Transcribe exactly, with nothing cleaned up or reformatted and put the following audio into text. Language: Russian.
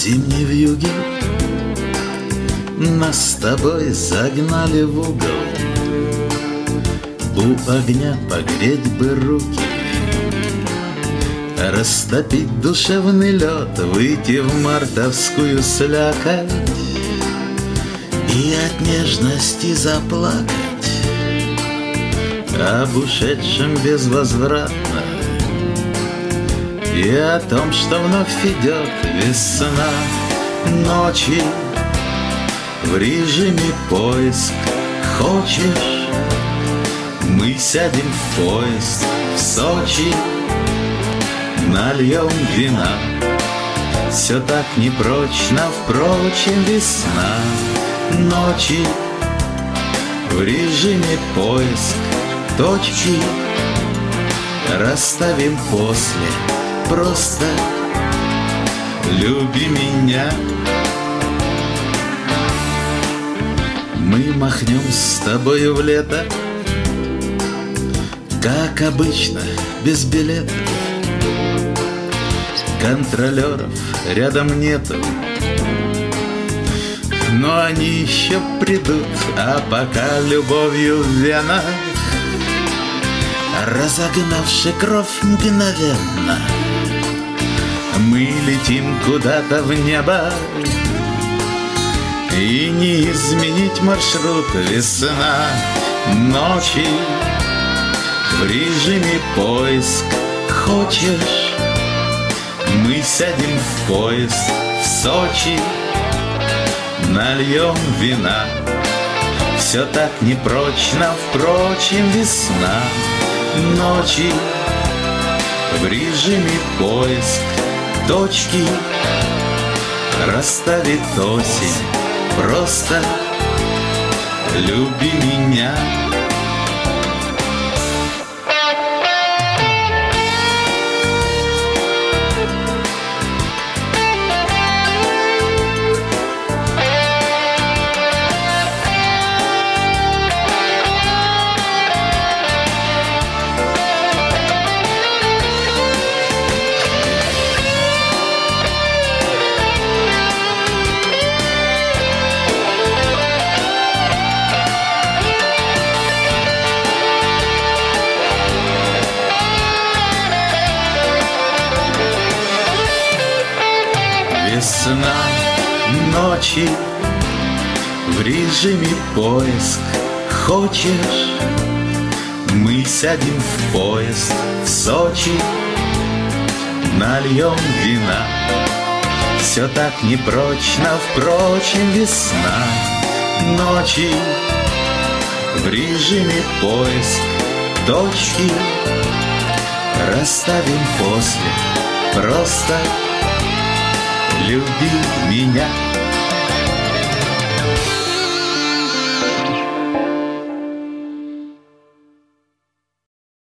зимней вьюге нас с тобой загнали в угол. У огня погреть бы руки, растопить душевный лед, выйти в мартовскую слякоть и от нежности заплакать об ушедшем безвозвратно и о том, что вновь идет весна. Ночи в режиме поиск. Хочешь, мы сядем в поезд в Сочи, нальем вина. Все так непрочно, впрочем, весна. Ночи в режиме поиск. Точки расставим после. Просто люби меня. Мы махнем с тобою в лето, как обычно, без билета. Контролеров рядом нету, но они еще придут. А пока любовью в венах, разогнавши кровь мгновенно, мы летим куда-то в небо, и не изменить маршрут. Весна. Ночи в режиме поиск. Хочешь, мы сядем в поезд в Сочи, нальем вина. Все так непрочно, впрочем, весна. Ночи в режиме поиск. Точки расставит осень. Просто люби меня. Весна. Ночи в режиме поиск. Хочешь, мы сядем в поезд в Сочи, нальем вина. Все так непрочно, впрочем, весна. Ночи в режиме поиск. Точки расставим после. Просто люби меня.